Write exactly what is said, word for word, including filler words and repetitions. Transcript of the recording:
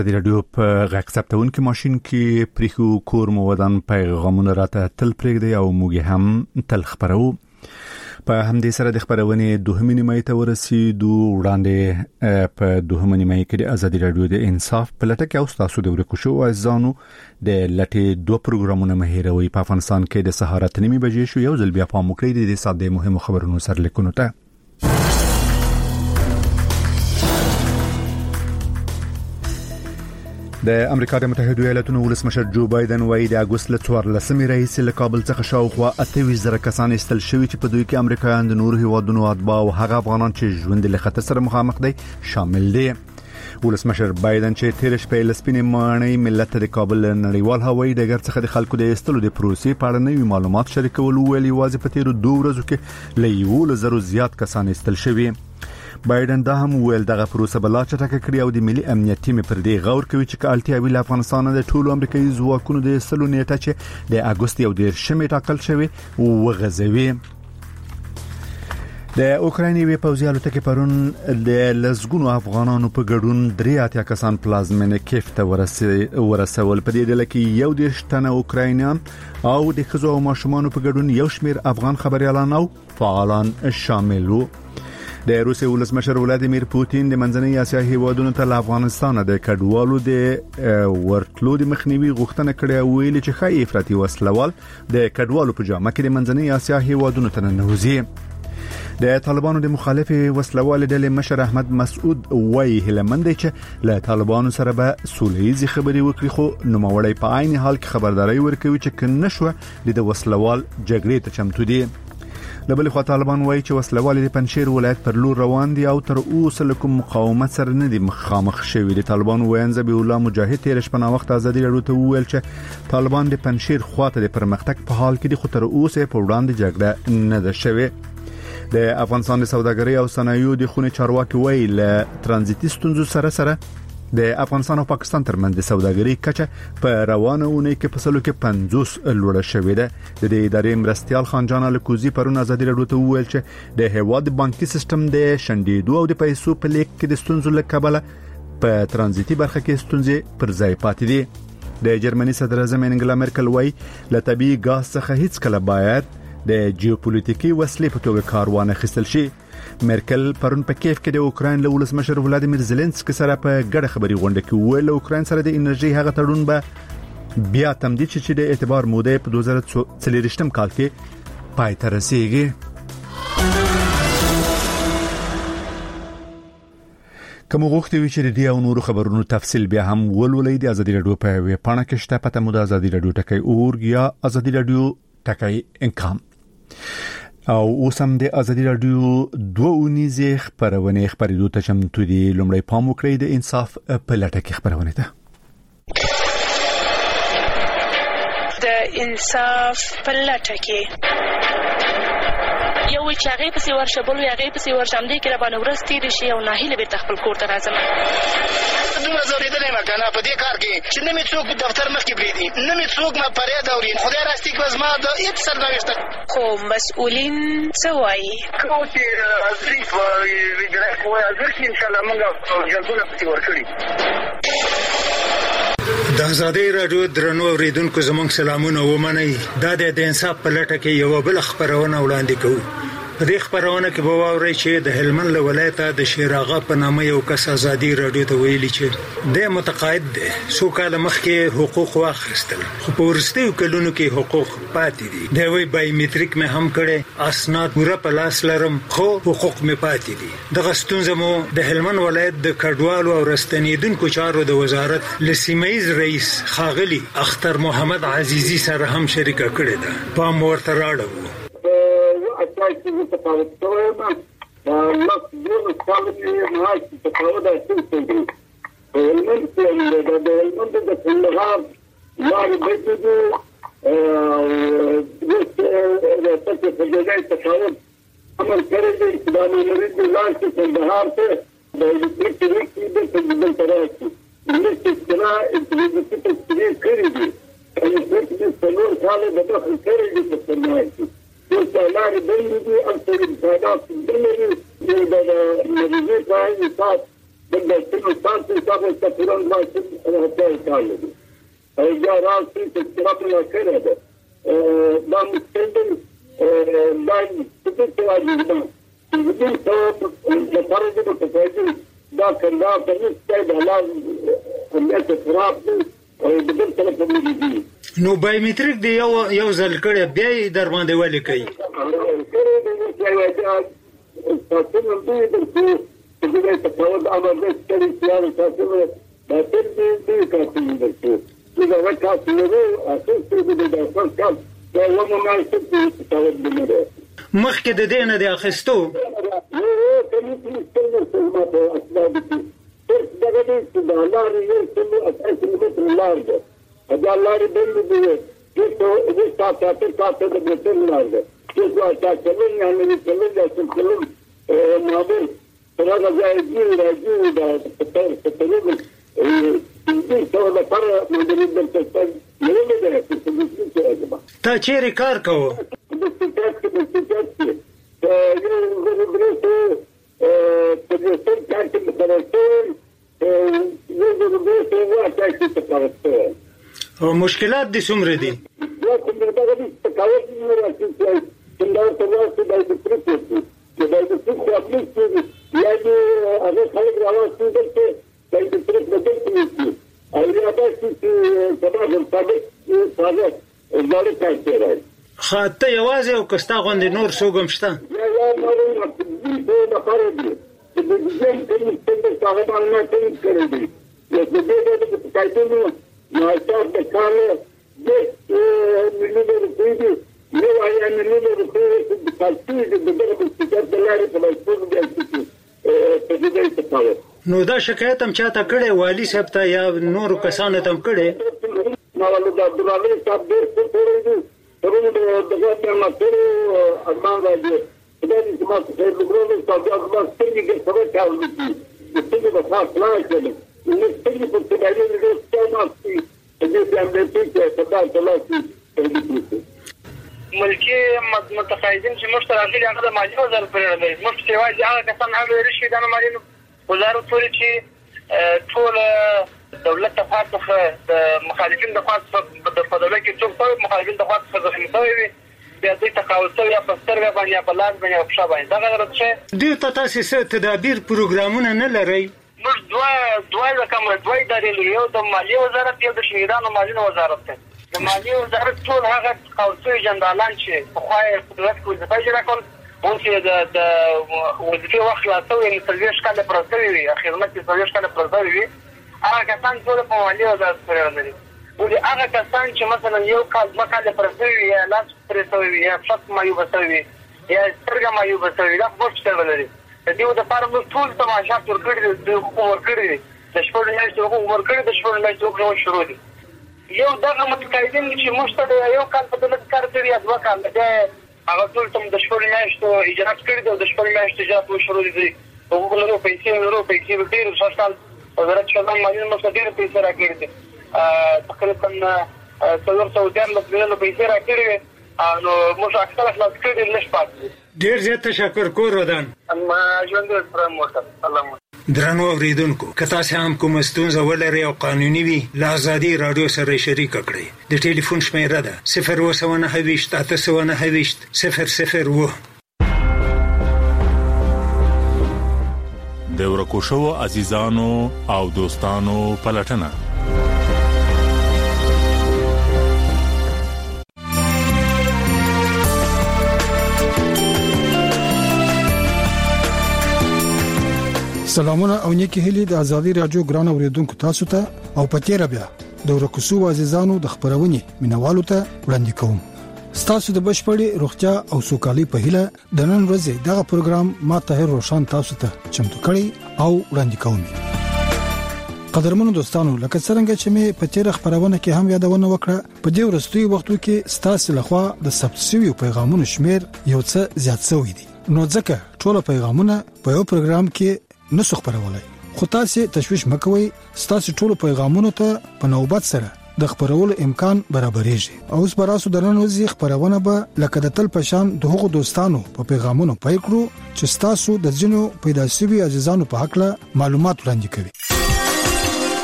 د رادیو په غږ ثبتونکو ماشين کې پریخو کور مو ودان پیغامونه راته تل پرېږدي او موږ هم تل خبرو. په همدې سره د خبرونې دوهمې نیمه ته ورسېدو. وړاندې په دوهمې نیمه کې د ازادي رادیو د انصاف په لټه کې او تاسو د ورکو شو ازانو د لټې دوه پروګرامونه مهیروي. په افغانستان کې د سهار اته نیمې بجې شو. یو ځل بیا په مکرې د ساده مهمو خبرونو سره لیکونو ته د امریکا د متحده ایالاتونو ولسمشر جو بایدن وايي د اگست ل څوارلسمې راهیسې له کابل څخه شاوخوا اته ویشت زره کسان ایستل شوي چې په دوی کې امریکایان د نورو هیوادونو اتباع او هغه افغانان چې ژوند له خطر سره مخامخ دي شامل دي. ولسمشر بایدن چې تیر شپه له سپینې ماڼۍ ملت د کابل نړیوال هوایي ډګر څخه د خلکو د ایستلو د پروسې په اړه نوي معلومات شریکول ویلي واځي په تیر دوه ورځو کې له یو لزرو زیات کسان ایستل شوي. بایدن دا هم ویل دغه پروسه بلا چټکه کړی او د ملي امنیت ټیم پر دې غور کوي چې کالتیا ویل افغانستان د ټولو امریکایي ځواکونو د سلو نیټه چې د اگست یو ډیر شمه ټاکل شوی وغځوي. د اوکرایني وی پوځي الوتکې پرون د لزګونو افغانانو په ګډون درې اتیا کسان پلازمینه کیف ته ورسول. په دې ډله کې یو د شتنه اوکراینیان او د خزو او ماشومان په ګډون یو شمیر افغان خبريالان او فعالان شامل وو. د روسي ولسمشر ولادیمیر پوتین د منځنۍ اسیا هیوادونو ته افغانستان د کډوالو د ورتلو د مخنیوي غوښتنه کړې او ویلي چې خای افراطي وسلوال د کډوالو په جامه کې د منځنۍ اسیا هیوادونو ته ننوځي. د طالبانو د مخالف وسلوال ډلې مشر احمد مسعود وایي هلمند چې له طالبانو سره به سولېزي خبري وکړي خو نوموړی په عین حال کې خبرداري ورکوي چې کنه شو د وسلوال جګړې ته چمتو دي. لبل خو طالبان وایي چې وسلوال د پنځیر ولایت پر لور روان دي او تر اوسه لکم مقاومت سره نه دي مخامخ شوی. د طالبان وینځ به الله مجاهد تیر شپه وخت ازادي راډیو ته ویل چې طالبان د پنځیر خواته د پرمختګ په حال کې دي خو تر اوسه په وړاندې جګړه نه ده شوی. د افغانستان د سوداګرۍ او صنایعو د خونې چارواکي وایي له ترانزیتي ستونزو سره سره د افغانستان او پاکستان ترمنځ د سوداګرۍ کچه په روانه اونۍ کې په سلو کې پنځوس لوړه شوې ده. د دې ادارې مرستيال خان جان الکوزي پرون ازادي راډیو ته وویل چې د هواد بانکي سیستم د شندېدو او د پیسو په لیک کې د ستونزو له کبله په ترانزیتي برخه کې ستونزې پر ځای پاتې دي. د جرمني صدر اعظم انګلا مرکل وايي له طبيعي غاز څخه هیڅ کله باید د جیوپولیټیکي وسلې په توګه کاروان خستل شي. مرکل پرون په کیف کې د اوکراین له ولسمشر ولادیمیر زيلنسکي سره په ګډه خبري غونډه کې ویل اوکراین سره د انرژي هغه تړون به بیا تمدید شي چې د اعتبار موده په دوه زره څلور کال کې پای ته رسیدي. کوم وخت وی چې د دې او نورو خبرونو تفصیل بیا هم ولولې د ازادي راډیو په ویب پاڼه کې شته. پته مو د ازادي راډیو ټکی اورګ یا ازادي راډیو ټکی انکام او اوسم د ازادي راډیو دوه اونیزه خبرونه خبرېدو ته چمتو دي. لومړی پام وکړئ د انصاف په لټه کې خبرونه ده. د انصاف په لټه کې یو چې هغه په سیور شبل یو هغه په سیور شمدي کې را باندې ورستي دي شي او ناهیله به تخپل کور ته راځم. دوه زوري دلې مکنه په دې کار کې چې نه می څوک دفتر مخ کې بریدي نه می څوک ما پرې دا ورین خدای راستي کوز ما د هیڅ سر نوښت خو مسؤلین څه وایي کوم چې ازري په ویډیو کوه ازري ان شاء الله موږ جلبونه پتی ورکړي. د ازادي راډیو درنو اوریدونکو زموږ سلامونه ومنئ. دا د انصاف په لټه کې یو بل خبرونه وړاندې کوو. په دې خبرونه کې به واورئ چې د هلمند ولایت د شیراغه په نامه یو کس ازادي راډیو ته ویلي چې د متقاعد دی څو کال مخکې حقوق واخیستل خو په ورستیو کلونو کې حقوق پاتې دي. د وی بایومټریک مې هم کړي اسناد پوره په لاس لرم خو حقوق مې پاتې دي. دغه ستونزه مو د هلمند ولایت د کډوالو او رستنیدونکو چارو د وزارت لسیمایز رئیس خاغلی اختر محمد عزیزی سره هم شریکه کړې ده. په مورته راړو چې په تاسو ته دا مخ دغه کوالټي نه چې په تاسو دا څه څه ولمن چې دا د ولمن د کندهار لارې بيته او د څه په ځای ته تاسو عمل کړی چې دا نه لري د لار چې کندهار ته د دې کې د څه د طرف چې څنګه د دې څه کړی دي چې د څلور کال د داخل کړی دي په څنګه لارې بندې دي او څه امکانات دي د مریضۍ په حساب د دې څه تاسو تاسو ته پرون وایي کار لري او بیا راځي چې څنګه په کړه ده دا مستند دا څه څه راځي دا د فرض په توګه دا کنده په څه د حلال اندازه خراب دي او د بل طرف باندې دي نو بایومټریک دی یو یو ځل کړه بیا در باندې ولې کوي تاسو نو دوی د څه د دې په توګه امر دې چې تاسو تاسو دا تر دې دې تاسو دې دا وکړه چې نو تاسو دې د تاسو کار دا ومه ما څه تاسو دې مخکې د دې نه د اخستو دا لارې بند دي چې څو دې تاسو ته تاسو د بوتل لارې چې څو تاسو له نه نه څه له څه څه نو به تر هغه ځای دی راځي دا په تاسو ته دې څو د پر نو دې د تاسو نه نه ده چې څه دې تا چیرې کار کوو د څه څه د څه څه یو غوړې ته په دې څه چې په تاسو یو غوړې ته واچای چې تاسو او مشکلات دي څومره دي دا کومه دا د تکاوت نه راځي چې څنګه تاسو د دې پروسې چې دا د څه خو خپل څه یا دې هغه خلک راوځي چې د دې پروسې د دې څه او یا تاسو چې سبا د ثابت ساده ځاله تاسو راځي خاطه یوازې او کستا غوندې نور څوګم شته یا یا نور دې د خارجي چې د دې څه څه هغه باندې څه کړی دی یا د دې د تکایتونو نو تاسو د کار د ملي د دې یو آیا ملي د دې د تاسو د دغه په څیر د لارې په لاسو د په دې څه کار نو دا شکایت هم چاته کړي والی صاحب ته یا نور کسانو ته هم کړي نو ولې د عبدالله صاحب دې څه کړی دی ورونه د دغه په ماتره ارمان راځي دا چې ما څه د ګروپ صاحب د خپل سترګې کې څه کار وکړي د څه د خاص نه کړي نو سترګې په څه باندې د څه ماسي د دې په اړه چې څه تاسو لاسي ملکی متقاعدین چې موږ راغلي هغه د مالیې وزارت پرې راځي موږ چې واځي هغه کسان هغه رشوه د مالیې وزارت پرې چې ټول دولت ته خاصه د مخالفین د خاصه د فدرالي کې څوک په مخالفین د خاصه ځخم شوی بیا دې تقاعد یا په سترګې باندې په لاس باندې په شابه دا غره څه دې ته تاسو څه تدابیر پروګرامونه نه لرئ موږ دوه دوه رقم دوه ادارې لري یو د مالیې وزارت یو د شهیدانو مالیې وزارت ته د مالیې وزارت ټول هغه قوسي جندالان چې په خوای قدرت کو د فجر کول اون چې د د وظیفه وخت لا څو یې تلويش کاله پرځوي وي خدمت یې تلويش کاله پرځوي وي هغه کسان ټول په مالیې وزارت سره لري ولې هغه کسان چې مثلا یو کال مکاله پرځوي یا لاس پرځوي یا فقط مایو بسوي یا سترګه مایو بسوي دا څه څه ولري د دې د فارم ټول تماشا تر کړی د حکومت کړی د شپږ میاشتې حکومت کړی د شپږ میاشتې حکومت شروع دي یو دغه متقاعدین چې مشته یو کال په دولت کار کوي یا دوه کال د هغه ټول تم د شپږ میاشتو اجرات کړی د شپږ میاشتې اجرات شروع دي حکومت له پیسې ورو پیسې ډیر شاشال وزارت شمال مالیه مصدر پیسې راکړي دي تقریبا څلور سوه له پیسې راکړي نو موږ اکثر خلاص کړی نش پات ډیر زیات تشکر کوم ودان اما ژوند پر موټر الله درنو اوریدونکو که تاسو هم کوم ستونزه ولرئ او قانوني وي له ازادي رادیو سره شریک کړئ د ټلیفون شمیره ده صفر اووه سوه نهه ویشت اته سوه نهه ویشت صفر صفر اووه د ورکو شوو عزیزانو او دوستانو پلټنه سلامونه او نیکی هلی د ازادي رادیو ګران اوریدونکو تاسو ته او پتیره بیا د ورکوسو عزیزانو د خبرونې مینوالو ته وړاندې کوم ستاسو د بشپړې روغتیا او سوکالي په هیله د نن ورځې دغه پروګرام ما طاهر روشان تاسو ته چمتو کړی او وړاندې کوم قدرمنو دوستانو لکه څنګه چې مې پتیره خبرونه کې هم یادونه وکړه په دې ورستوي وختو کې ستاسو لخوا د سبسیوي پیغامونو شمیر یو څه زیات شوی دی نو ځکه ټول پیغامونه په یو پروګرام کې نسخ خبرولای خو تاسو تشویش مکوئ تاسو ټول پیغامونو ته په نوبت سره د خبرولو امکان برابرېږي او اوس براسو درنو زی خبرونه به لکه د تل پشان د هغو دوستانو په پیغامونو پای کړو چې تاسو د ځینو پیدا شوی عزیزانو په حق له معلومات وړاندې کوي